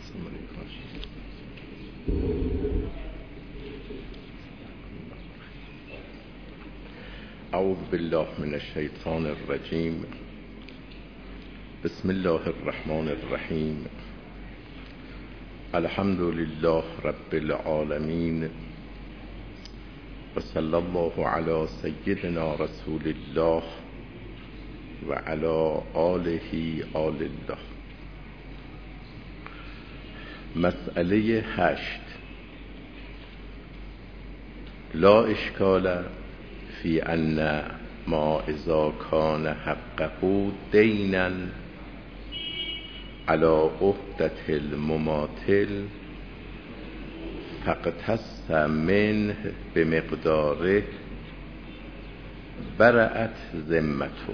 اعوذ بالله من الشیطان الرجیم. بسم الله الرحمن الرحیم. الحمد لله رب العالمین و صلی الله علی سیدنا رسول الله و علی آله آل الله. مسئله 8. لا اشکال فی ان ما اذا کان حقه دینا علی عهدة المماثل فاقتص منه بمقداره برأت ذمته.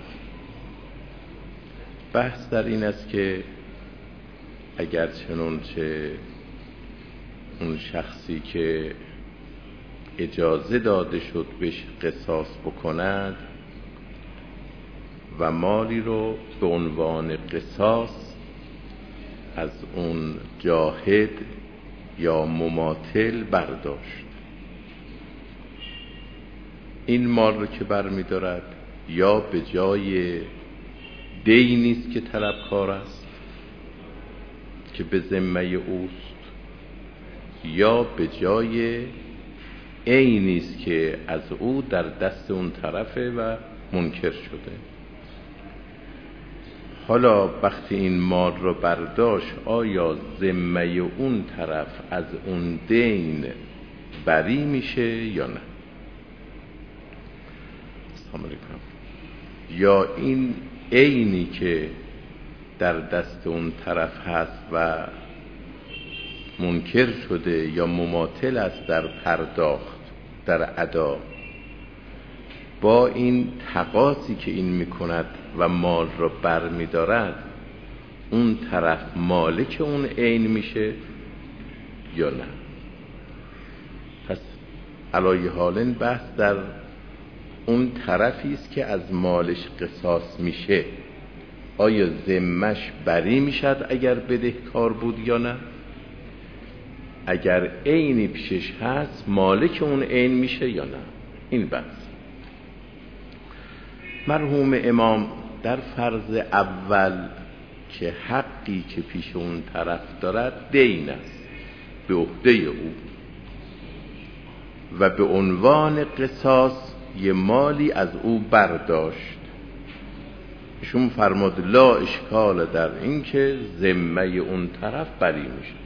بحث در این است که اگر چنانچه اون شخصی که اجازه داده شد بهش قصاص بکند و مالی رو به عنوان قصاص از اون جاهد یا مماثل برداشت، این مال رو که برمی دارد یا به جای دینی است که طلبکار است که به ذمه اوست، یا به جای عینی است که از او در دست اون طرفه و منکر شده. حالا وقتی این مال رو برداشت، آیا ذمه اون طرف از اون دین بری میشه یا نه؟ سلام علیکم. یا این عینی که در دست اون طرف هست و منکر شده یا مماثل است در پرداخت، در ادا، با این تقاضی که این میکند و مال رو بر میدارد، اون طرف مالک اون عین میشه یا نه؟ پس علای حالن بحث در اون طرفی است که از مالش قصاص میشه، آیا ذمش بری میشد اگر بدهکار بود یا نه؟ اگر عینی پیشش هست مالک اون عین میشه یا نه؟ این بحث. مرحوم امام در فرض اول که حقی که پیش اون طرف دارد دین است به عهده او و به عنوان قصاص یه مالی از او برداشت، ایشون فرمود لا اشکال در این که ذمه اون طرف بری میشه.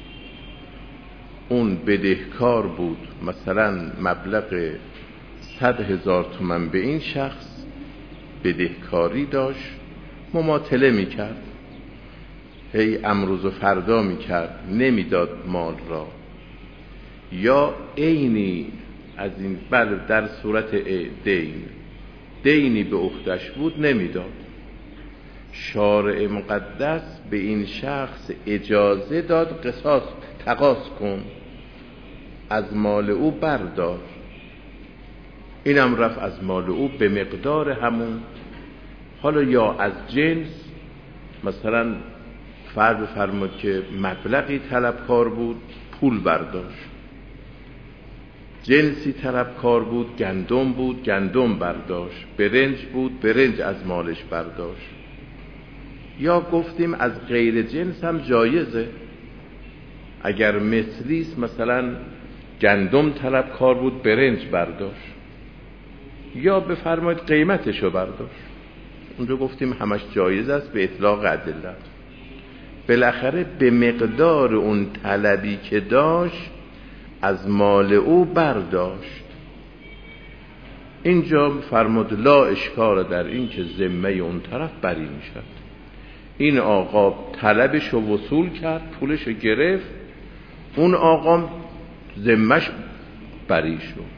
اون بدهکار بود، مثلا مبلغ 100,000 تومان به این شخص بدهکاری داشت، مماطله میکرد، هی امروز و فردا میکرد، نمیداد مال را، یا عینی از این، بله در صورت دینی به عهده‌اش بود نمیداد. شارع مقدس به این شخص اجازه داد تقاضا کن، از مال او بردار. اینم رفت از مال او به مقدار همون، حالا یا از جنس، مثلا فرض فرمود که مبلغی طلبکار بود پول برداشت، جنسی طلبکار بود گندم بود گندم برداشت، برنج بود برنج از مالش برداشت، یا گفتیم از غیر جنس هم جایزه، اگر مثلیست مثلا گندم طلبکار بود برنج برداشت، یا بفرمایید قیمتشو برداشت، اونجا گفتیم همش جایز است به اطلاق ادله. بالاخره به مقدار اون طلبی که داشت از مال او برداشت. اینجا فرمود لا اشکال در این که ذمه اون طرف بری میشد. این آقا طلبشو وصول کرد، پولشو گرفت، اون آقا ذمهش بری شد.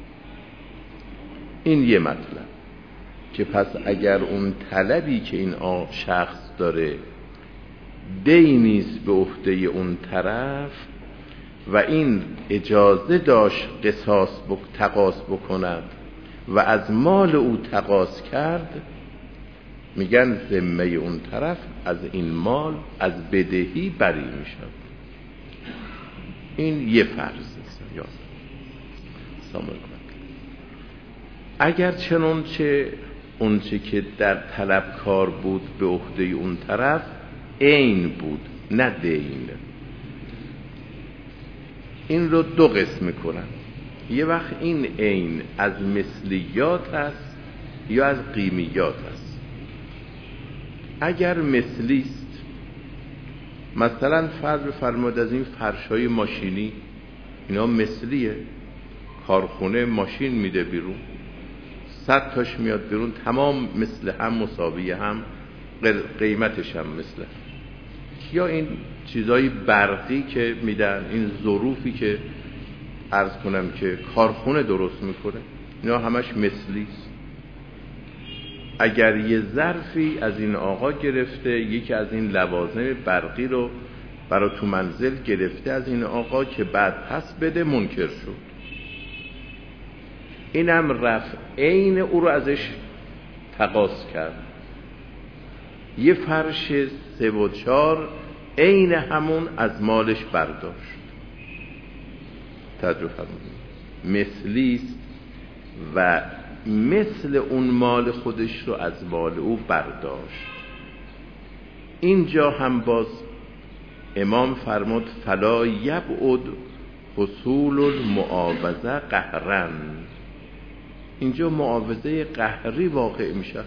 این یه مطلب که پس اگر اون طلبی که این شخص داره دینیست به عهده اون طرف و این اجازه داشت تقاضا بکند و از مال او تقاضا کرد، میگن ذمه اون طرف از این مال از بدهی بری میشد. این یه فرض. اگر چنانچه اونچه که در طلبکار بود به عهده اون طرف عین بود نه دین، این رو دو قسم میکنن. یه وقت این عین از مثلیات است یا از قیمیات است. اگر مثلیست، مثلا فرض بفرمایید از این فرشای ماشینی، اینا مثلیه، کارخونه ماشین میده بیرون، 100 تاش میاد بیرون، تمام مثل هم، مساوی هم، قیمتش هم مثل هم. یا این چیزای برقی که میدن، این ظروفی که عرض کنم که کارخونه درست میکنه، اینا همش مثلیست. اگر یه ظرفی از این آقا گرفته، یکی از این لوازم برقی رو برای تو منزل گرفته از این آقا که بعد پس بده، منکر شد. اینم رفت عین او رو ازش تقاضا کرد. یه فرش 3 و 4 عین همون از مالش برداشت. توجه فرمودید، مثلیست و مثل اون مال خودش رو از مال او برداشت. اینجا هم باز امام فرمود فلا یبعد حصول المعاوضه قهرا. اینجا معاوضه قهری واقع میشه.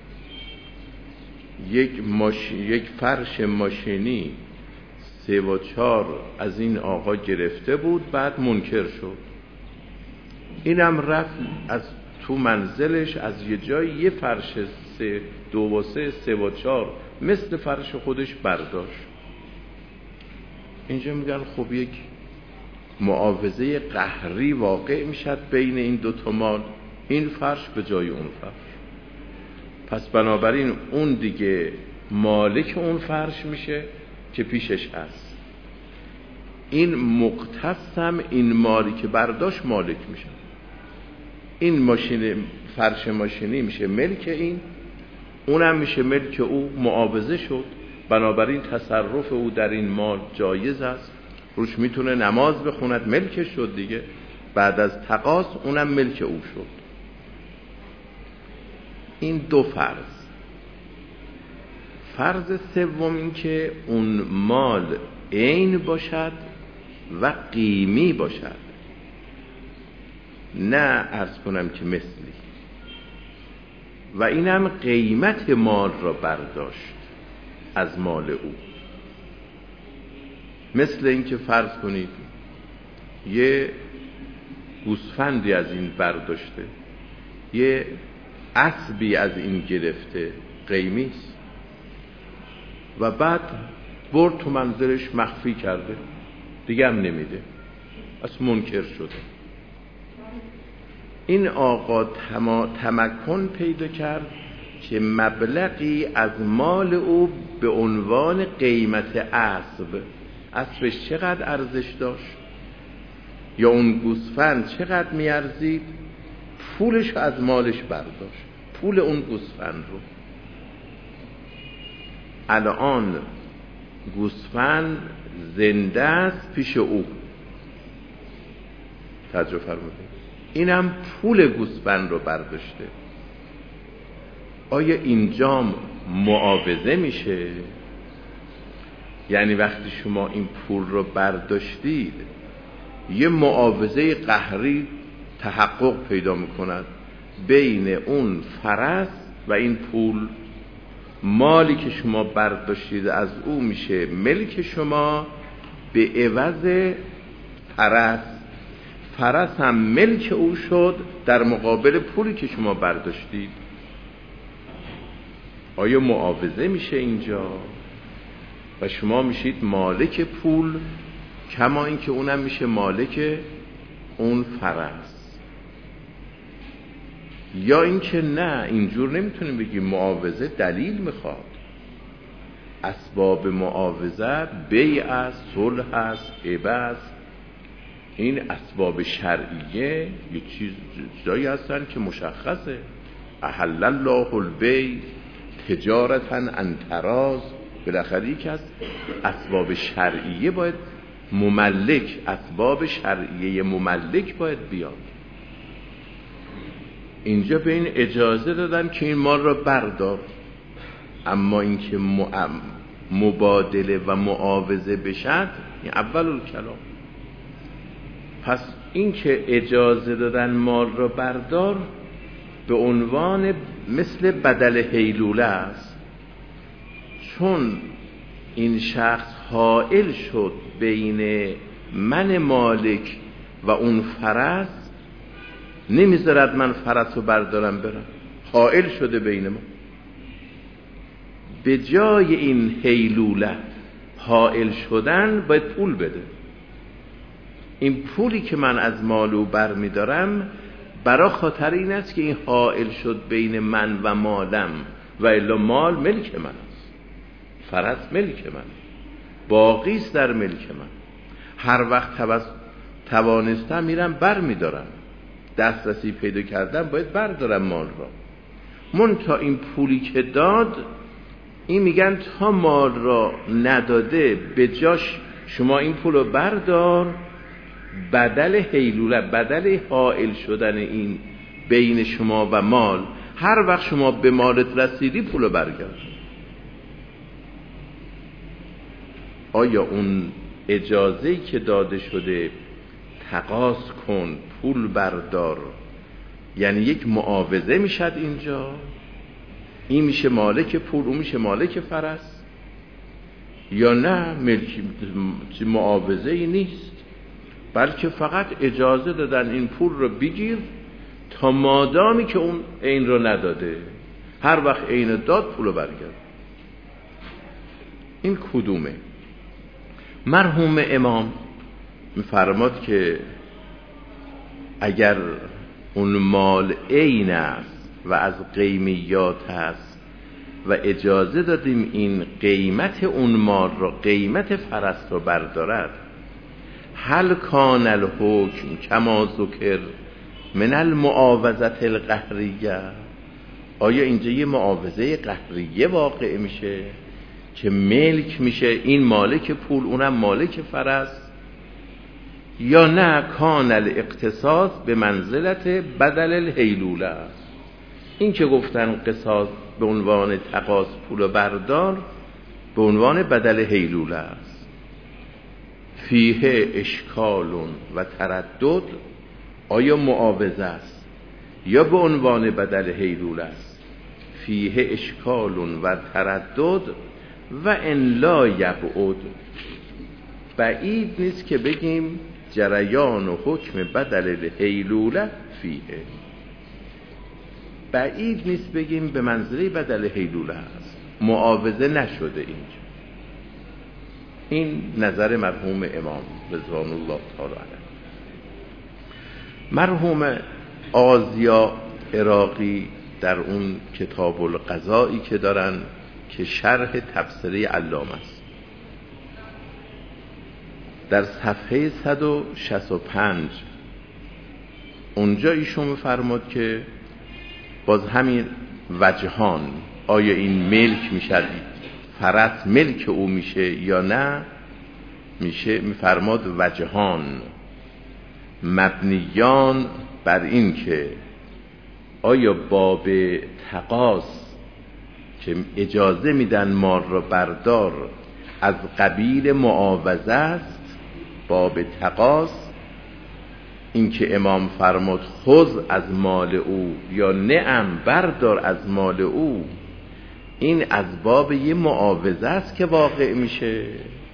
یک فرش ماشینی 3 و 4 از این آقا گرفته بود، بعد منکر شد. اینم رفت از تو منزلش از یه جای یه فرش 2 و 3 و 4 مثل فرش خودش برداشت. اینجا میگن خب یک معاوضه قهری واقع میشد بین این دو تا مال، این فرش به جای اون فرش. پس بنابراین اون دیگه مالک اون فرش میشه که پیشش هست، این مقتصم این مالی که برداشت مالک میشه. این ماشین فرش ماشینی میشه ملک این، اونم میشه ملک او، معاوضه شد. بنابراین تصرف او در این مال جایز است، روش میتونه نماز بخوند، ملکش شد دیگه. بعد از تقاض اونم ملک او شد. این دو فرض. فرض سوم این که اون مال عین باشد و قیمی باشد، نه عرض کنم که مثلی. و اینم قیمت مال را برداشت از مال او. مثل این که فرض کنید یه گوسفندی از این برداشته، یه اسبی از این گرفته، قیمیست، و بعد برد تو منزلش مخفی کرده، دیگه هم نمیده، پس منکر شده. این آقا تمکن پیدا کرد که مبلغی از مال او به عنوان قیمت اسبش چقدر ارزش داشت یا اون گوسفند چقدر میارزید، پولش از مالش برداشت، پول اون گوسفند رو. الان گوسفند زنده است پیش او، توجه فرمودید، اینم پول گوسفند رو برداشته. آیا اینجا معاوضه میشه؟ یعنی وقتی شما این پول رو برداشتید یه معاوضه قهری تحقق پیدا میکند بین اون فرس و این پول. مالی که شما برداشتید از او میشه ملک شما به عوض فرس، فرس هم ملک او شد در مقابل پولی که شما برداشتید. آیا معاوضه میشه اینجا و شما میشید مالک پول، کما این که اونم میشه مالک اون فرس؟ یا اینکه نه، اینجور نمیتونیم بگیم. معاوضه دلیل میخواد. اسباب معاوضه بیع است، صلح است، هبه است. این اسباب شرعیه یه چیزایی هستن که مشخصه. احل الله البیع تجارتا عن تراض. بالاخره یکی از اسباب شرعیه باید مملک، اسباب شرعیه مملک باید بیاد. اینجا به این اجازه دادن که این مال را بردار، اما اینکه مبادله و معاوضه بشد این اول الکلام. پس اینکه اجازه دادن مال را بردار به عنوان مثل بدل حیلوله است، چون این شخص حائل شد بین من مالک و اون فرس، نمیذارد من فرس رو بردارم برم، حائل شده بین ما. به جای این حیلوله حائل شدن باید پول بده. این پولی که من از مال او بر میدارم برای خاطر این است که این حائل شد بین من و مالم، و الا مال ملک من است، فرس ملک من، باقی است در ملک من. هر وقت توانستم میرم بر میدارم، دسترسی پیدا کردم باید بردارم مال را. منتها این پولی که داد، این میگن تا مال را نداده به جاش شما این پول رو بردار، بدل حیلوله، بدل حائل شدن این بین شما و مال، هر وقت شما به مالت رسیدی پول رو برگرد. آیا اون اجازه‌ای که داده شده تقاض کن پول بردار، یعنی یک معاوضه میشد اینجا؟ این میشه مالک پول، اون میشه مالک فرس؟ یا نه معاوضه ای نیست، بلکه فقط اجازه دادن این پول رو بگیر تا مادامی که اون عین رو نداده، هر وقت عین داد پول رو برگرد. این کدومه؟ مرحوم امام میفرماد که اگر اون مال عین است و از قیمیات هست و اجازه دادیم این قیمت اون مال رو، قیمت فرس رو بردارد، هل کان الحکم کما ذکر من المعاوضه القهریه، آیا اینجا یه معاوضه قهریه واقع میشه که ملک میشه این مالک پول اونم مالک فرس، یا نه کان الاقتصاص به منزلت بدل الحیلوله است؟ این که گفتن قصاص به عنوان تقاض پول بردار به عنوان بدل حیلوله است. فیه اشکال و تردد، آیا معاوضه است یا به عنوان بدل حیلوله است؟ فیه اشکال و تردد و ان لا یبعد، بعید نیست که بگیم جریان و حکم بدل الحیلوله فیه، بعید نیست بگیم به منزله بدل حیلوله است، معاوضه نشده اینجا. این نظر مرحوم امام رضوان الله تعالی علیه. مرحوم آزیا عراقی در اون کتاب القضایی که دارن که شرح تفسیری علامه است، در صفحه 165 اونجا ایشون می‌فرماد که باز همین وجهان، آیا این ملک میشه، فرس ملک او میشه یا نه میشه، می‌فرماد وجهان مبنیان بر این که آیا باب تقاض که اجازه میدن مال را بردار از قبیل معاوضه است، باب تقاض، این که امام فرمود خذ از مال او یا نعم بردار از مال او، این از باب یه معاوضه است که واقع میشه،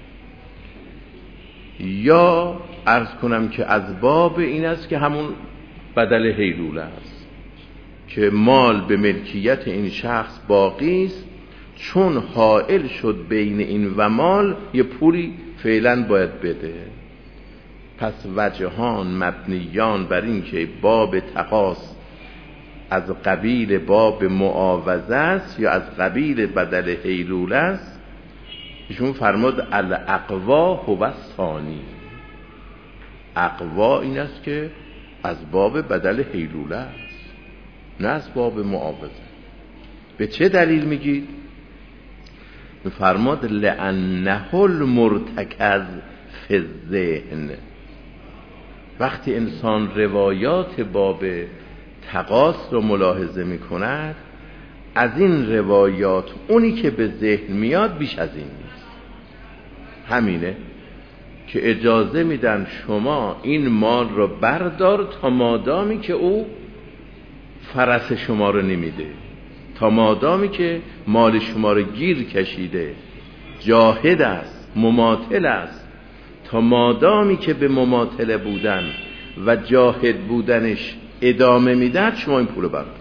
یا عرض کنم که از باب این است که همون بدل حیلوله است که مال به ملکیت این شخص باقی است، چون حائل شد بین این و مال یه پولی فعلا باید بده. پس وجهان مبنیان بر این که باب تقاض از قبیل باب معاوضه است یا از قبیل بدل حیلوله است. ایشون فرمود الاقوا هو الثانی، اقوا این است که از باب بدل حیلوله است نه از باب معاوضه. به چه دلیل میگید؟ فرمود لانه المرتکز فی الذهن. وقتی انسان روایات باب تقاص رو ملاحظه می کند، از این روایات اونی که به ذهن میاد بیش از این نیست. همینه که اجازه میدن شما این مال رو بردار تا مادامی که او فرس شما رو نمیده، تا مادامی که مال شما رو گیر کشیده، جاهد است، مماطل است، تا مادامی که به مماطله بودن و جاهد بودنش ادامه میدن، شما این پول رو بردار.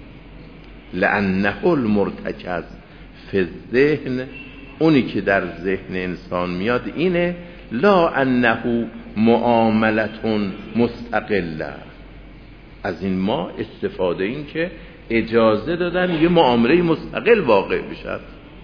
لأنه المرتکز فی الذهن، اونی که در ذهن انسان میاد اینه، لا انه معاملتون مستقله. از این ما استفاده این که اجازه دادن یه معامله مستقل واقع بشد.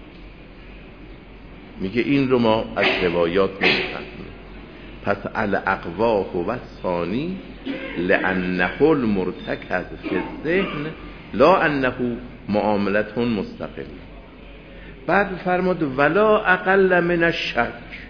میگه این رو ما از روایات میفهمیم. پس الاقواه و الثانی لانه المرتکز فی الذهن لا انه معاملتون مستقل. بعد فرمود ولا اقل من الشک.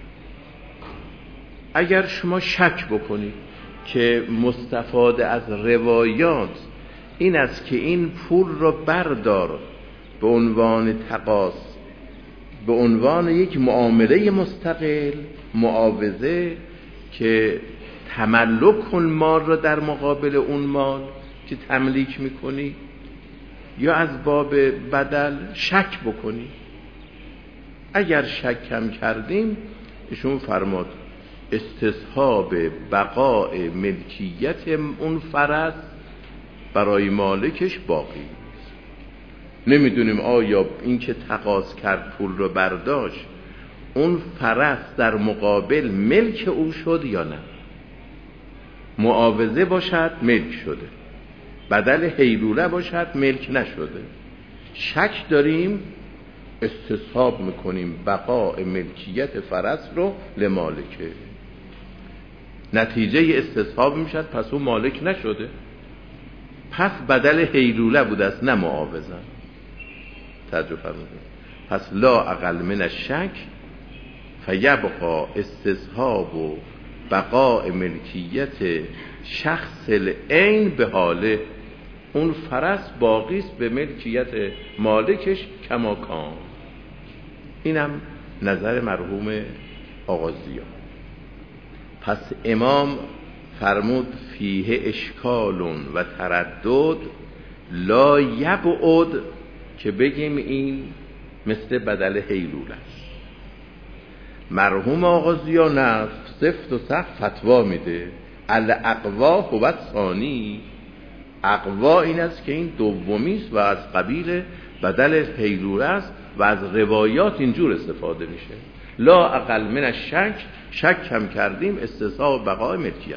اگر شما شک بکنید که مستفاده از روایات این است که این پول رو بردار به عنوان تقاص، به عنوان یک معامله مستقل، معاوضه که تملک کن مال را در مقابل اون مال که تملیک میکنی، یا از باب بدل شک بکنی. اگر شک کم کردیم، ایشون فرمود استصحاب بقاء ملکیت اون فرس برای مالکش باقی. نمیدونیم آیا این که تقاضا کرد پول رو برداشت، اون فرس در مقابل ملک او شد یا نه. معاوضه باشد ملک شده، بدل حیلوله باشد ملک نشده. شک داریم، استصحاب میکنیم بقاء ملکیت فرس رو لمالکه. نتیجه استصحاب میشد پس اون مالک نشده، پس بدل حیلوله بوده است نه معاوضه. توجه فرمودید. پس لا اقل من الشک فیبقى استصحاب و بقاء ملکیت شخص العین به حاله. اون فرس باقی است به ملکیت مالکش کما کان. اینم نظر مرحوم آغازیان. پس امام فرمود فیه اشکال و تردد لا یبعد، که بگیم این مثل بدل حیلوله است. مرحوم آغازیان نه، سفت و سخت فتوا میده الاقوا هو الثانی. اقوا این است که این دومی است و از قبیل بدل حیلوله است و از روایات اینجور استفاده میشه. لا اقل من الشک، شک کم کردیم استصحاب بقای ملکیت.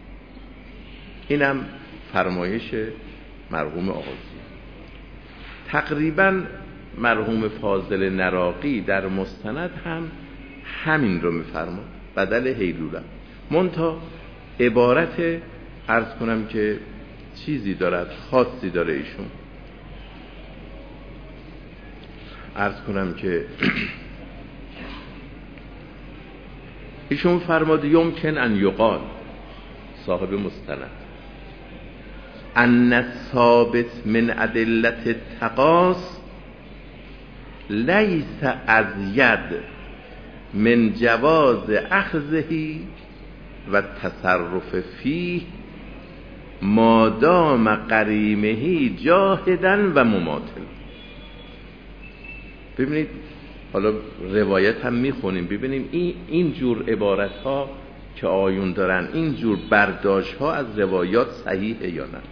اینم فرمایش مرحوم آغازی. تقریبا مرحوم فاضل نراقی در مستند هم همین رو میفرماد، بدل حیلوله. منتها عبارت عرض کنم که چیزی دارد، خاصی داره ایشون. عرض کنم که ایشون فرماد یمکن ان یقال، صاحب مستند، ان الثابت من ادله التقاص لیس ازید من جواز اخذه و تصرف فیه مادام قریمه جاهدن و مماطل. ببینید حالا روایت هم میخونیم، ببینیم این جور عبارت ها که آیون دارن، این جور برداشت ها از روایات صحیحه یا نه.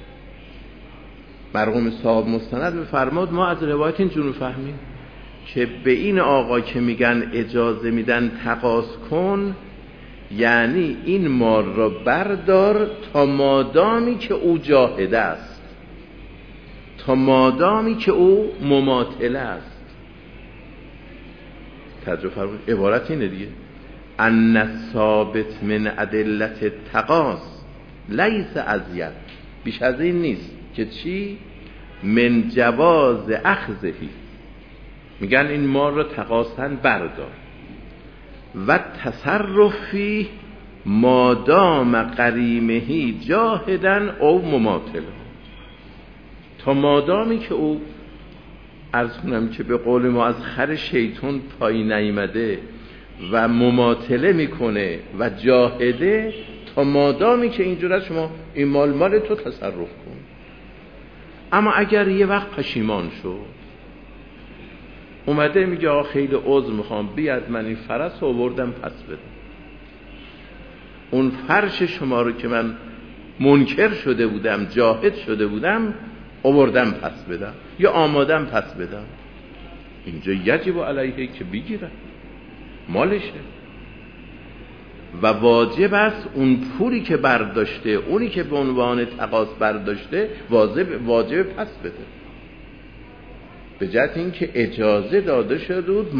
مرحوم صاحب مستند بفرماد ما از روایت اینجور میفهمیم که به این آقا که میگن اجازه میدن تقاضا کن، یعنی این مال را بردار تا مادامی که او جاهده است، تا مادامی که او مماطله است. توجه فرمایید، عبارت اینه دیگه، ان ثابت من ادله التقاص لیس ازید، بیش از این نیست که چی؟ من جواز اخذهی، میگن این مال را تقاصا بردار و تصرفی مادام قریمهی جاهدن او مماطل، تا مادامی که او عرض کنم که به قول ما از خر شیطان پای نیامده و مماطله میکنه و جاهده، تا مادامی که اینجور است شما این مال تو تصرف کن. اما اگر یه وقت پشیمان شد، اومده میگه آقا خیلی عذر میخوام، بیاد من این فرس رو آوردم پس بدم، اون فرش شما رو که من منکر شده بودم، جاهد شده بودم، آوردم پس بدم یا آمادم پس بدم، اینجا یجب علیه که بگیره، مالشه و واجب است اون پولی که برداشته، اونی که به عنوان تقاض برداشته، واجب پس بده، به جهت اینکه اجازه داده شده بود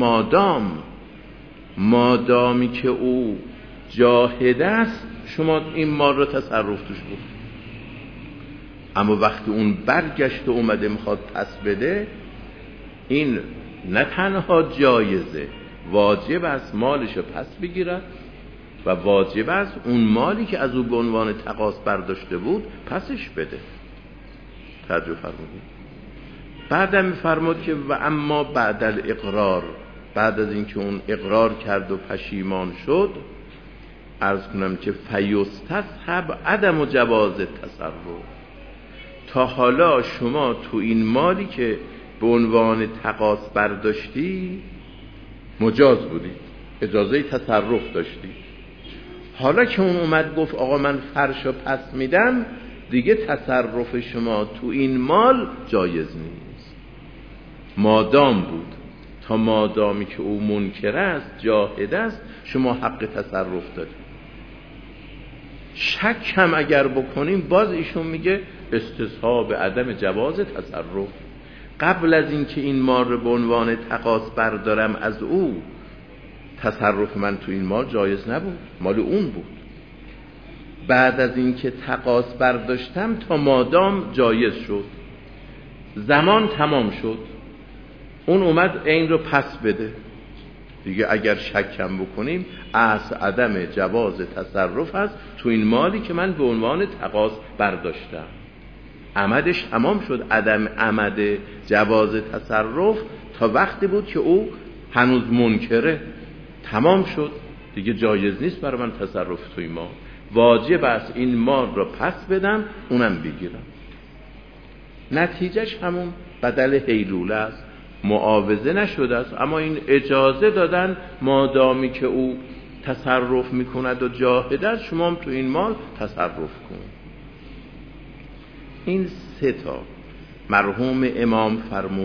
مادامی که او جاهد است شما این مال رو تصرف توش بود. اما وقتی اون برگشت و اومده میخواد پس بده، این نه تنها جایزه، واجب است مالش رو پس بگیرد و واجب است اون مالی که از او به عنوان تقاض برداشته بود پسش بده. توجه فرمودید. بعدم میفرمود که و اما بعد الاقرار، بعد از اینکه اون اقرار کرد و پشیمان شد، عرض کنم که فیستصحب عدم جواز تصرف، تا حالا شما تو این مالی که به عنوان تقاض برداشتی مجاز بودی، اجازه تصرف داشتی، حالا که اون اومد گفت آقا من فرشو پس میدم، دیگه تصرف شما تو این مال جایز نیست. مادام بود، تا مادامی که او منکر است، جاهد است، شما حق تصرف دارید. شک هم اگر بکنیم، باز ایشون میگه استصحاب عدم جواز تصرف. قبل از اینکه این مال رو به عنوان تقاض بردارم از او، تصرف من تو این مال جایز نبود، مال اون بود. بعد از اینکه تقاض برداشتم تا مادام جایز شد، زمان تمام شد، اون اومد این رو پس بده، دیگه اگر شکم بکنیم اصل عدم جواز تصرف هست تو این مالی که من به عنوان تقاض برداشتم. عمدش تمام شد، عدم عمد جواز تصرف تا وقتی بود که او هنوز منکره، تمام شد دیگه، جایز نیست برای من تصرف توی مال، واجب است این مال رو پس بدم، اونم بگیرم. نتیجهش همون بدل حیلوله است، معاوضه نشده است، اما این اجازه دادن مادامی که او تصرف میکند و جاهد است، شما هم تو این مال تصرف کن. این سه تا مرحوم امام فرمود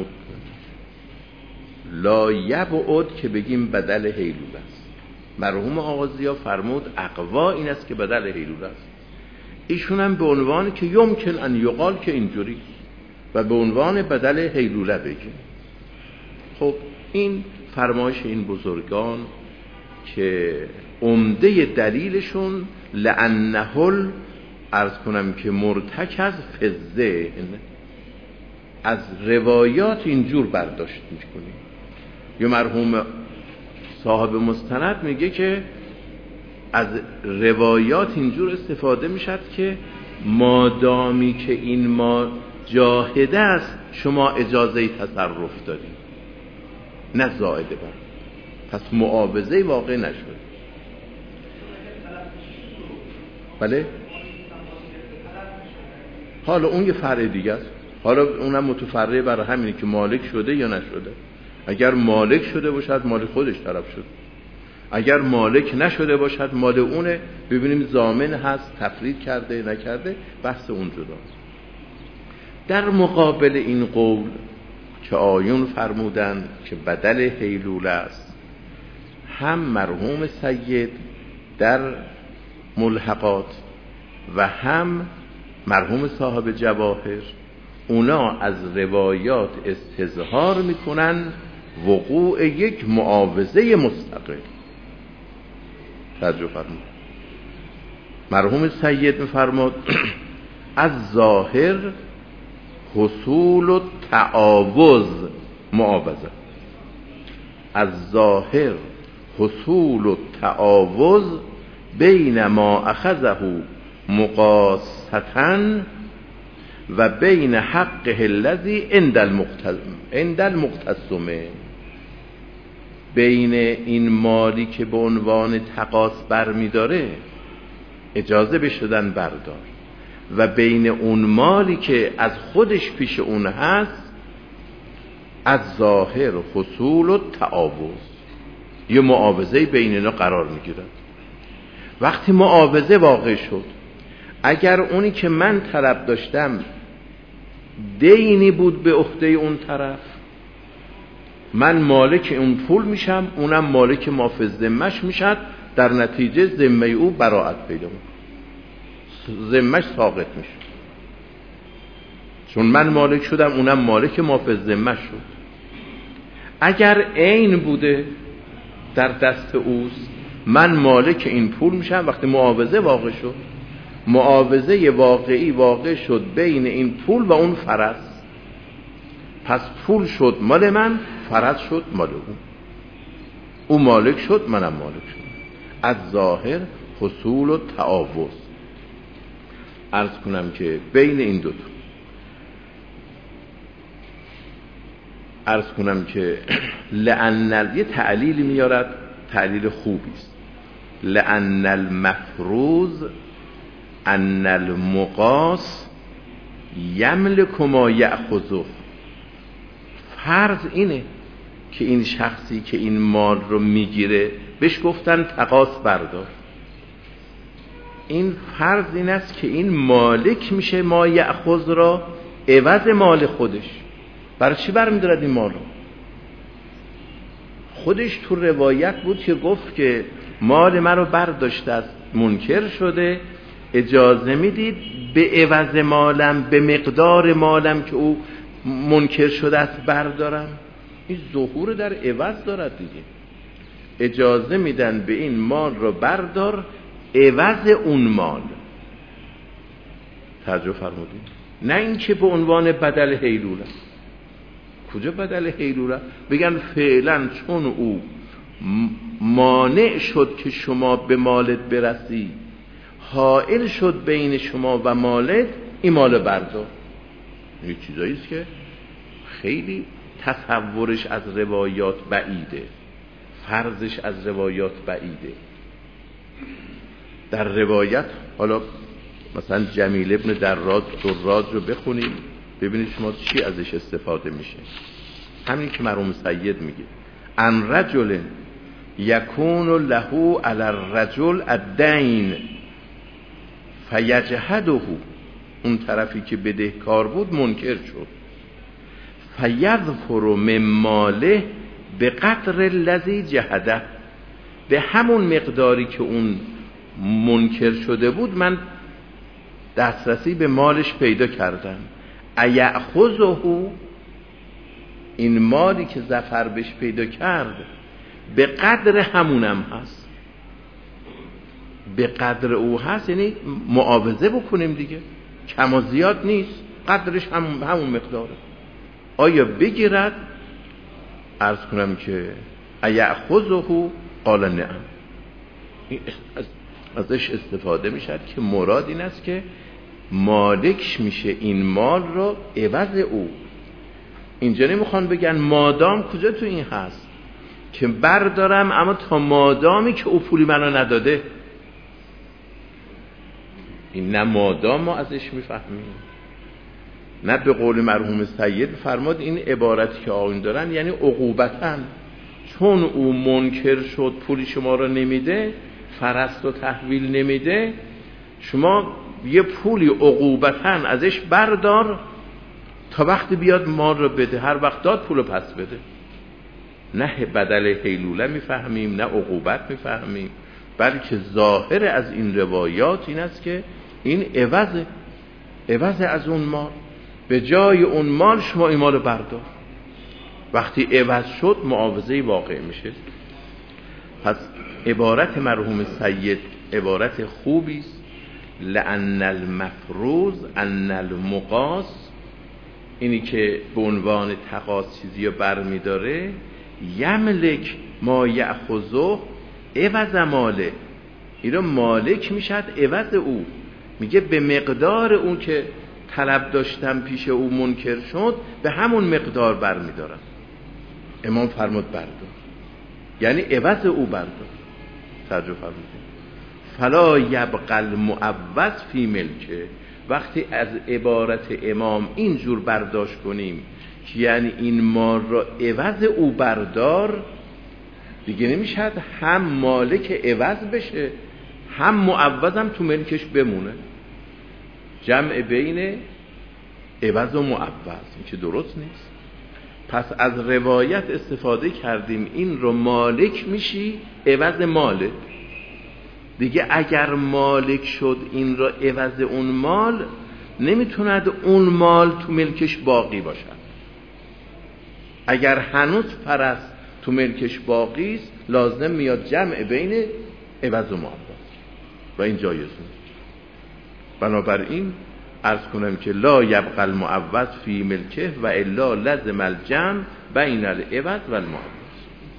لا یبعد که بگیم بدل حیلوله است. مرحوم آغازیا فرمود اقوا این است که بدل حیلوله است. ایشون هم به عنوان که یمکن ان یقال که اینجوری و به عنوان بدل حیلوله بگیم. خب این فرمایش این بزرگان که عمده دلیلشون لأنه عرض کنم که مرتکز فی الذهن، از روایات اینجور برداشت میکنیم. یا مرحوم صاحب مستند میگه که از روایات اینجور استفاده میشد که مادامی که این ما جاهده است شما اجازه تصرف دارید، نه زائده بر، پس معاوضه واقع نشد. بله، حالا اون یه فرع دیگه است، حالا اونم متفرع برای همینه که مالک شده یا نشده. اگر مالک شده باشد مال خودش طرف شد، اگر مالک نشده باشد مال اونه، ببینیم ضامن هست تفرید کرده نکرده، بحث اون جداست. در مقابل این قول که آیون فرمودند که بدل حیلوله است، هم مرحوم سید در ملحقات و هم مرحوم صاحب جواهر، اونا از روایات استظهار میکنن وقوع یک معاوضه مستقل. توجه فرمود. مرحوم سید میفرماد از ظاهر حصول و تعاوض معاوضه، از ظاهر حصول التعاوض بین ما اخذه مقاستن و بین حقه الذی عند المقتسم. بین این مالی که به عنوان تقاص برمی داره اجازه بشدن بردار و بین اون مالی که از خودش پیش اون هست از ظاهر حصول و تعاوض، یه معاوضه بین اینا قرار میگیرد. وقتی معاوضه واقع شد، اگر اونی که من طلب داشتم دینی بود به عهده اون طرف، من مالک اون پول میشم، اونم مالک ما فی ذمه‌اش میشد، در نتیجه ذمه او براءت پیدا میکنه، ذمه‌اش ساقط میشه، چون من مالک شدم اونم مالک ما فی ذمه‌اش شد. اگر عین بوده در دست اوست، من مالک این پول میشم. وقتی معاوضه واقع شد، معاوضه واقعی واقع شد بین این پول و اون فرض، پس پول شد مال من، فرض شد مال او مالک شد، منم مالک شد. از ظاهر حصول و تعاوض. عرض کنم که بین این دو عرض کنم که لأن یه تعلیل میارد، تعلیل خوبی است. لأن المفروض ان المقاس یملک ما یأخذه. فرض اینه که این شخصی که این مال رو میگیره بهش گفتن تقاص بردار، این فرض این است که این مالک میشه ما یأخذ را عوض مال خودش. برای چی برمی‌دارد این مال رو؟ خودش تو روایت بود که گفت که مال من رو برداشته است، منکر شده، اجازه میدید به عوض مالم، به مقدار مالم که او منکر شده است بردارم. این ظهور در عوض دارد دیگه. اجازه میدن به این مال رو بردار عوض اون مال. توجه فرمودید؟ نه اینکه به عنوان بدل حیلوله. کجا بدل حیلوله؟ بگن فعلا چون او مانع شد که شما به مالت برسی، حائل شد بین شما و مالت، این مال بردار. این چیزایی است که خیلی تصورش از روایات بعیده، فرضش از روایات بعیده. در روایت حالا مثلا جمیل ابن دراج رو بخونیم ببینید شما چی ازش استفاده میشه. همین که مرحوم سید میگه ان رجل یکون له علی الرجل الدین فیجحده، اون طرفی که بدهکار بود منکر شد، فیظفر من ماله به قدر الذی جحده، به همون مقداری که اون منکر شده بود من دسترسی به مالش پیدا کردم. ایأخذه، این مالی که ظفر بهش پیدا کرد به قدر همونم هست، به قدر او هست، یعنی معاوضه بکنیم دیگه، کم و زیاد نیست، قدرش همون مقداره. آیا بگیرد؟ عرض کنم که ایأخذه قال نعم. ازش استفاده میشد که مراد این است که مالک میشه این مال رو عوض او. اینجا نمیخوان بگن مادام، کجا تو این هست که بردارم اما تا مادامی که او پولی منو نداده. این نه مادام ما ازش میفهمیم، نه به قول مرحوم سید فرماد این عبارتی که آقایون دارن یعنی عقوبتن، چون او منکر شد پولی شما رو نمیده، فرست و تحویل نمیده، شما یه پولی عقوبتن ازش بردار تا وقتی بیاد مال رو بده، هر وقت داد پول رو پس بده. نه بدل حیلوله میفهمیم، نه عقوبت میفهمیم، بلکه ظاهر از این روایات این است که این عوض از اون مال، به جای اون مال شما این مال رو بردار. وقتی عوض شد معاوضه واقع میشه. پس عبارت مرحوم سید عبارت خوبی است. لأن المفروض ان المقاس، اینی که به عنوان تقاص چیزی رو برمیداره، یملک ما یأخذه عوض ماله، این رو مالک میشد عوض او. میگه به مقدار اون که طلب داشتم پیش او منکر شد به همون مقدار برمیدارم. امام فرمود بردار، یعنی عوض او بردار. توجه فرمودید. فلا یبقى المعوض فی ملکه. وقتی از عبارت امام اینجور برداشت کنیم که یعنی این مال را عوض او بردار، دیگه نمیشد هم مالک عوض بشه هم معوضم تو ملکش بمونه. جمع بین عوض و معوض این که درست نیست. پس از روایت استفاده کردیم این رو مالک میشی عوض ماله دیگه. اگر مالک شد این را عوض اون مال، نمیتوند اون مال تو ملکش باقی باشد. اگر هنوز فرس تو ملکش باقی است، لازم میاد جمع بین عوض و معوض و این جایز نیست. بنابراین عرض کنم که لا یبقى المعوض فی ملکه و الا لزم الجمع بین العوض و المعوض.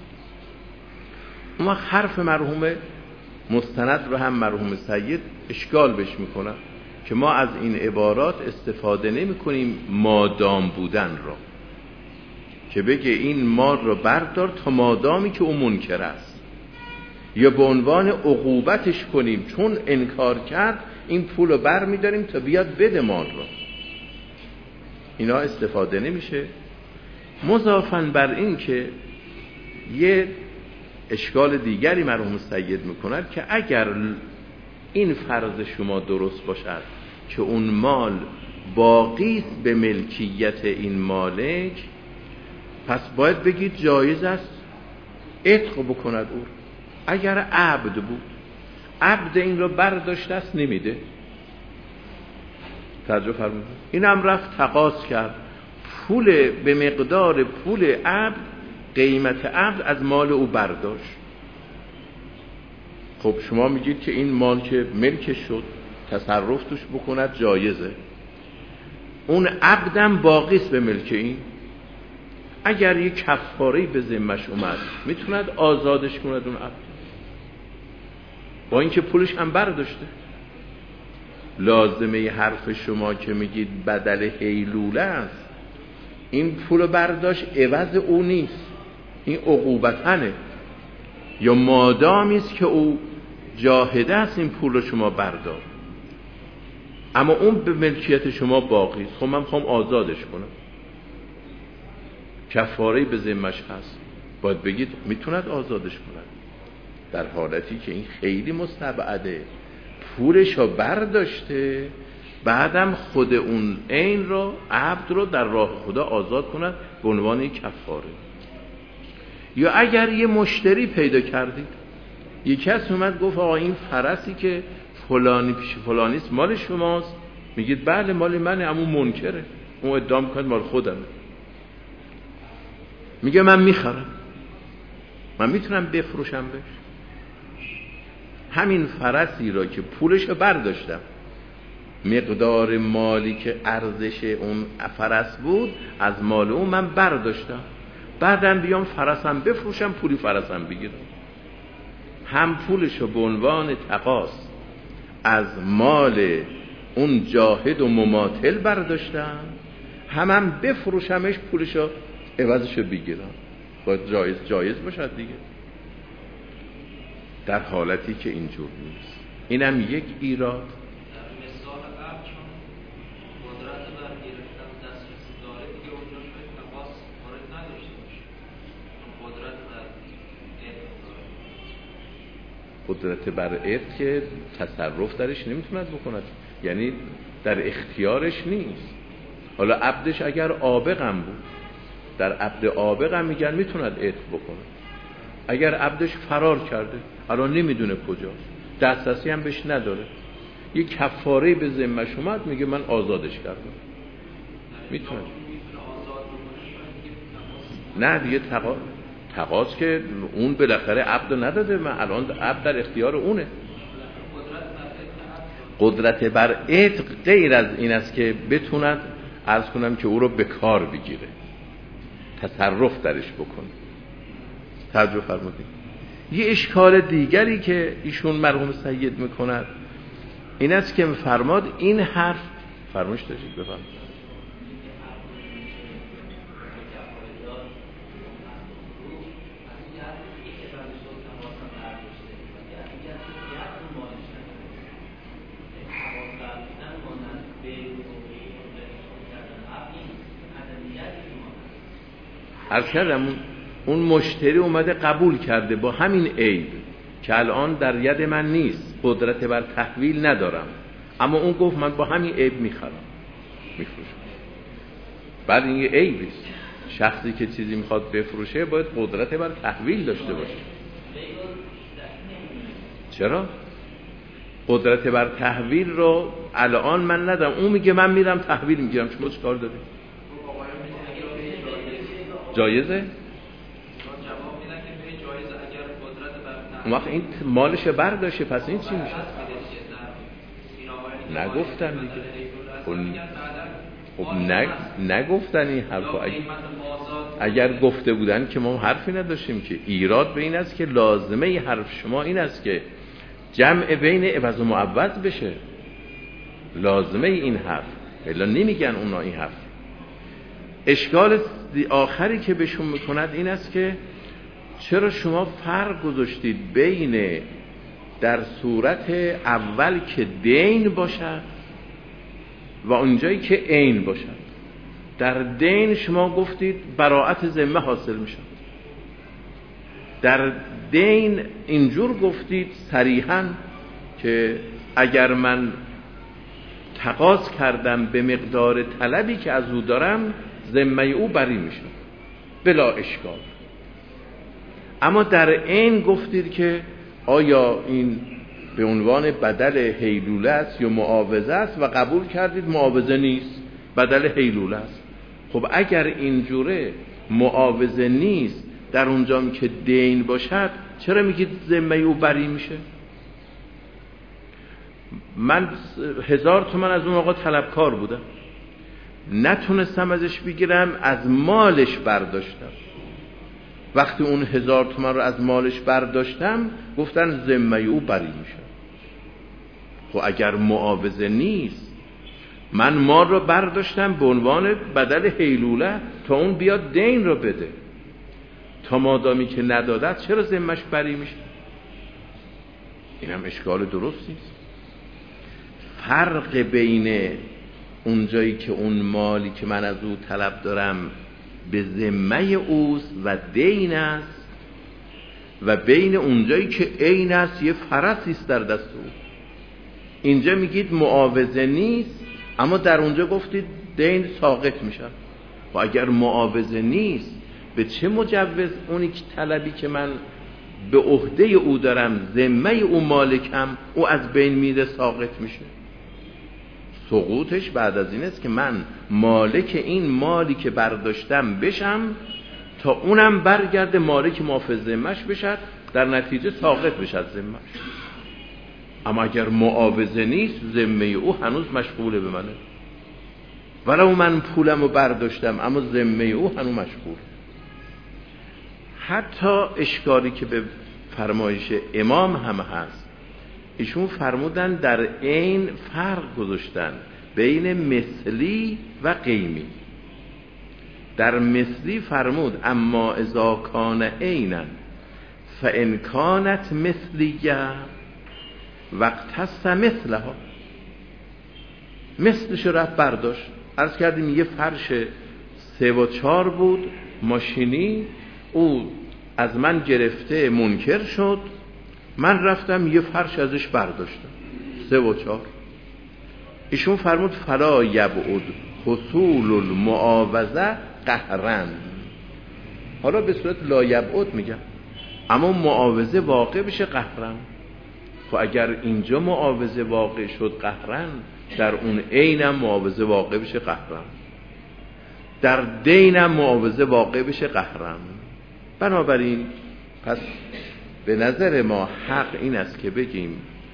اما حرف مرحوم مستند رو هم مرحوم سید اشکال بش میکنن که ما از این عبارات استفاده نمی کنیم مادام بودن رو، که بگه این مال رو بردار تا مادامی که اون منکر است، یا به عنوان عقوبتش کنیم چون انکار کرد این پول رو بر میداریم تا بیاد بده مال رو. اینا استفاده نمیشه. مضافاً بر این که یه اشکال دیگری مرحوم سید میکنند که اگر این فرض شما درست باشد که اون مال باقی است به ملکیت این مالک، پس باید بگید جایز است عتق بکند او. اگر عبد بود، عبد این رو برداشته است نمیده، توجه فرمودید، این هم رفت تقاضا کرد پول به مقدار پول عبد، قیمت عبد از مال او برداشت. خب شما میگید که این مال که ملکش شد تصرف توش بکند جایزه، اون عبدم باقی است به ملک این. اگر یک کفاره‌ای به ذمه‌اش اومد میتوند آزادش کند اون عبد، با اینکه پولش هم برداشته. لازمه حرف شما که میگید بدل حیلوله است، این پول برداشت عوض او نیست، این عقوبتنه، یا مادامی است که او جاهده است این پول رو شما بردار، اما اون به ملکیت شما باقی است. خب من میخوام آزادش کنم، کفاره‌ای به ذمه‌اش هست، باید بگید میتوند آزادش کند. در حالتی که این خیلی مستبعده، پولش رو برداشته، بعدم خود اون عین رو، عبد رو در راه خدا آزاد کند به عنوان یک کفاره. یا اگر یه مشتری پیدا کردید، یک کس اومد گفت آقا این فرسی که فلانی پیش فلانیست مال شماست، میگید بله مال منه، اما منکره، اون ادعا میکنه مال خودمه، میگه من میخرم، من میتونم بفروشم بهش. همین فرسی را که پولش رو برداشتم، مقدار مالی که ارزش اون فرس بود از مال اون من برداشتم، بعدم بیام فرسم بفروشم، پولی فرسم بگیرم، هم پولش رو به عنوان تقاض از مال اون جاهد و مماثل برداشتم، هم بفروشمش، پولش رو عوضش رو بگیرم. باید جایز باشد دیگه، در حالتی که اینجور نیست. اینم یک ایراد. مثال قبل چون قدرت بر گرفتن دسترسی داره دیگه اونجا شاید تقاض وارد نداشته باشه، قدرت بر ارث که تصرف درش نمیتوند بکند، یعنی در اختیارش نیست. حالا عبدش اگر عابقم بود، در عبد عابقم میگن میتوند ارث بکنه. اگر عبدش فرار کرده الان نمیدونه کجاست، دسترسی هم بهش نداره، یه کفاره به ذمه‌ش اومد میگه من آزادش کردم، میتونه. نه دیگه تقاضا که اون بالاخره عبد نداده، من الان عبد در اختیار اونه. قدرت بر عتق غیر از این است که بتوند عرض کنم که او رو به کار بگیره، تصرف درش بکنه. توجه فرمودید. یه اشکال دیگری که ایشون مرحوم سید میکند این است که فرماد این حرف فرمایش داشتید بفرمایید. عرض کردم اون مشتری اومده قبول کرده با همین عیب که الان در ید من نیست، قدرت بر تحویل ندارم، اما اون گفت من با همین عیب میخرم میفروشم. بعد این یه عیبیست. شخصی که چیزی میخواد بفروشه باید قدرت بر تحویل داشته باشه. چرا؟ قدرت بر تحویل رو الان من ندارم، اون میگه من میرم تحویل میگیرم، شما چه کار دارید؟ جایزه؟ اون وقت این مالش برداشته، پس این چی میشه؟ نگفتن دیگه. خب نگفتن این حرفا. اگر گفته بودن که ما حرفی نداشتیم که. ایراد به این است که لازمه حرف شما این است که جمع بین عوض و معوض بشه. لازمه این حرف الا نمیگن اونا این حرف. اشکال آخری که بهشون میکند این است که چرا شما فرق گذاشتید بین در صورت اول که دین باشد و اونجایی که عین باشد. در دین شما گفتید براءت ذمه حاصل میشد، در دین اینجور گفتید صریحاً که اگر من تقاضا کردم به مقدار طلبی که از او دارم ذمه او بری میشه بلا اشکال. اما در عین گفتید که آیا این به عنوان بدل حیلوله است یا معاوضه است و قبول کردید معاوضه نیست، بدل حیلوله است. خب اگر اینجوره معاوضه نیست در اونجام که دین باشد چرا میگید ذمه او بری میشه؟ من 1000 تومان از اون آقا طلبکار بودم، نتونستم ازش بگیرم، از مالش برداشتم. وقتی اون 1000 تومان رو از مالش برداشتم گفتن ذمه او بری میشه. خب اگر معاوضه نیست من مال رو برداشتم به عنوان بدل حیلوله تا اون بیاد دین رو بده، تا مادامی که ندادد چرا ذمهش بری میشه؟ اینم اشکال درست نیست. فرق بین اونجایی که اون مالی که من از او طلب دارم به ذمه اوست و دین است و بین اونجایی که عین است یه فرسی است در دست او. اینجا میگید معاوضه نیست اما در اونجا گفتید دین ساقط میشه. و اگر معاوضه نیست به چه مجوز اونی که طلبی که من به عهده او دارم ذمه او مالکم او از بین میره ساقط میشه؟ سقوطش بعد از این است که من مالک این مالی که برداشتم بشم تا اونم برگرده مالک مافز ذمه‌اش بشد، در نتیجه ساقط بشد ذمه‌اش. اما اگر معاوضه نیست ذمه او هنوز مشغوله به منه، ولو من پولمو برداشتم اما ذمه او هنوز مشغول. حتی اشکالی که به فرمایش امام هم هست، ایشون فرمودن در عین فرق گذاشتن بین مثلی و قیمی. در مثلی فرمود اما اذا کان عینا فان کانت مثلیه واقتص مثلها. مثلش رفت برداشت. عرض کردیم یه فرش 3 و 4 بود ماشینی، او از من گرفته منکر شد، من رفتم یه فرش ازش برداشتم 3 و 4. ایشون فرمود فلا یبعد حصول المعاوضه قهرن. حالا به صورت لا یبعد میگم، اما معاوضه واقع بشه قهرن. خب اگر اینجا معاوضه واقع شد قهرن، در اون عینم معاوضه واقع بشه قهرن، در دینم معاوضه واقع بشه قهرن. بنابراین پس به نظر ما حق این است که بگیم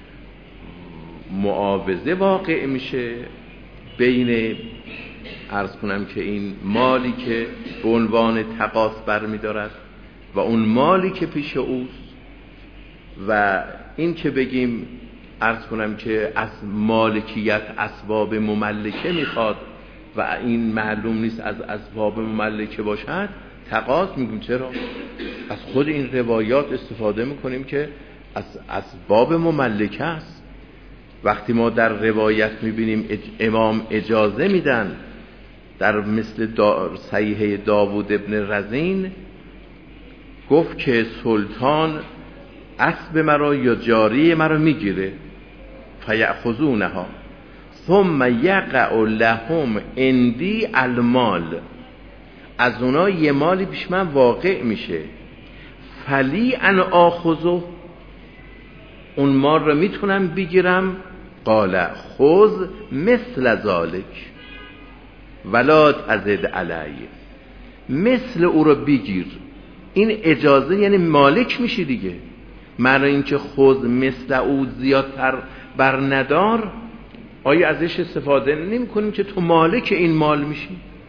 معاوضه واقع میشه بین عرض کنم که این مالی که به عنوان تقاضا برمی دارد و اون مالی که پیش اوست و این که بگیم عرض کنم که از مالکیت اسباب مملکه میخواد و این معلوم نیست از اسباب مملکه باشد، تقاضا میگیم چرا؟ از خود این روایات استفاده میکنیم که از اسباب مملکه است. وقتی ما در روایت میبینیم امام اجازه میدن در مثل صحیح داوود ابن رزین گفت که سلطان اسب مرا یا جاری مرا میگیره فیأخذونها ثم یقع لهم عندی المال، از اونا یه مالی پیش من واقع میشه، فلی ان آخذه، اون مال رو میتونم بگیرم. قال خذ مثل ذالک ولا تزد علی، مثل او رو بگیر. این اجازه یعنی مالک میشی دیگه. معنی اینکه خذ مثل او زیادتر بر ندار، آیا ازش استفاده نمی کنیم که تو مالک این مال میشی؟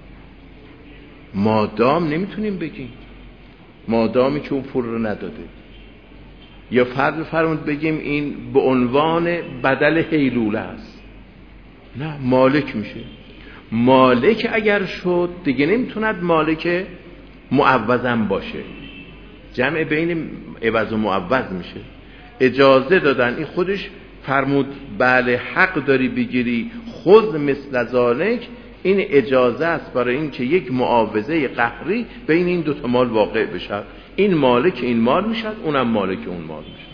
مادام نمیتونیم بگیم، مادامی که اون پول رو نداده. یا فرمود بگیم این به عنوان بدل حیلوله است، نه، مالک میشه. مالک اگر شد دیگه نمیتوند مالک معوضم باشه، جمع بین عوض و معوض میشه. اجازه دادن، این خودش فرمود بله حق داری بگیری، خذ مثل ذالک، این اجازه است برای این که یک معاوضه قهری بین این دوتا مال واقع بشه. این مالک این مال میشه، اونم مالک اون مال میشه.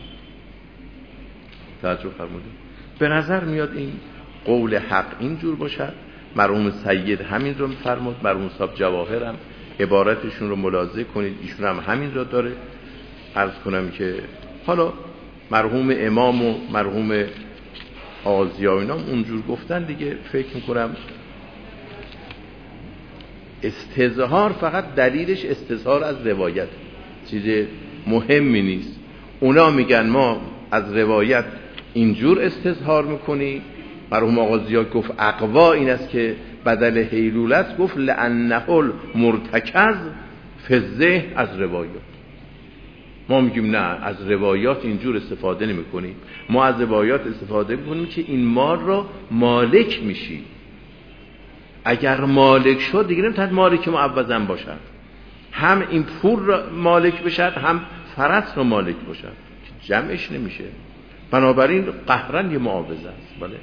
توجه فرمودید؟ به نظر میاد این قول حق اینجور باشد. مرحوم سید همین رو فرمود، مرحوم صاحب جواهر هم عبارتشون رو ملاحظه کنید، ایشون هم همین رو داره. عرض کنم که حالا مرحوم امام و مرحوم آزیا اینا اونجور گفتن دیگه، فکر میکنم استظهار فقط دلیلش استظهار از روایت، چیز مهمی نیست. اونا میگن ما از روایت اینجور استظهار میکنی. مرحوم آزیا گفت اقوا این است که بدل حیلولت، گفت لانه المرتکز فی الذهن از روایات. ما میگیم نه، از روایات اینجور استفاده نمی کنیم. ما از روایات استفاده میکنیم که این مال را مالک میشی. اگر مالک شد دیگه نمیتواند مالک معوضم باشد، هم این پول را مالک بشد هم فرس را مالک باشد، جمعش نمیشه. بنابراین قهرن یه معاوضه است. بله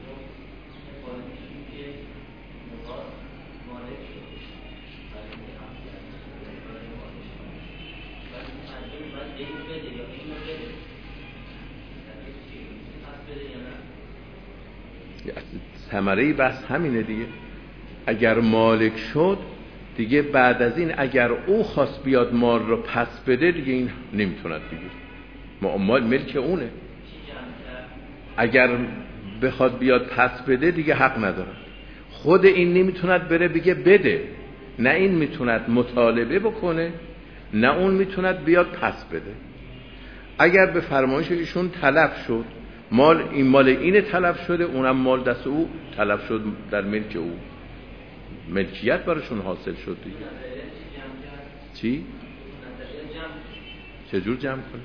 ثمره بحث همینه دیگه. اگر مالک شد دیگه بعد از این اگر او خواست بیاد مال رو پس بده دیگه این نمیتوند دیگه، مال ملک اونه. اگر بخواد بیاد پس بده دیگه حق نداره. خود این نمیتوند بره بگه بده، نه این میتوند مطالبه بکنه، نه اون میتوند بیاد پس بده. اگر به فرمایش ایشون طلب شد مال، این مال اینه طلب شده، اونم مال دست او طلب شد، در ملک او ملکیت براشون حاصل شد دیگه. چی؟ چجور جمع کنه؟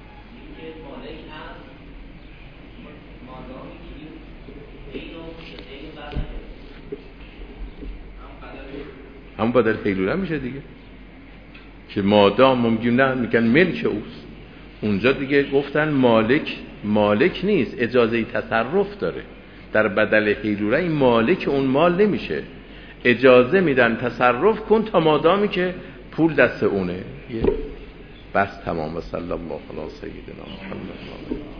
همون بدل حیلوله میشه دیگه، که مادام ممکن نه میگن ملک اوست. اونجا دیگه گفتن مالک نیست، اجازه تصرف داره. در بدل حیلوله این مالک اون مال نمیشه، اجازه میدن تصرف کن تا مادامی که پول دست اونه. بس تمام. صلی الله علی سیدنا محمد.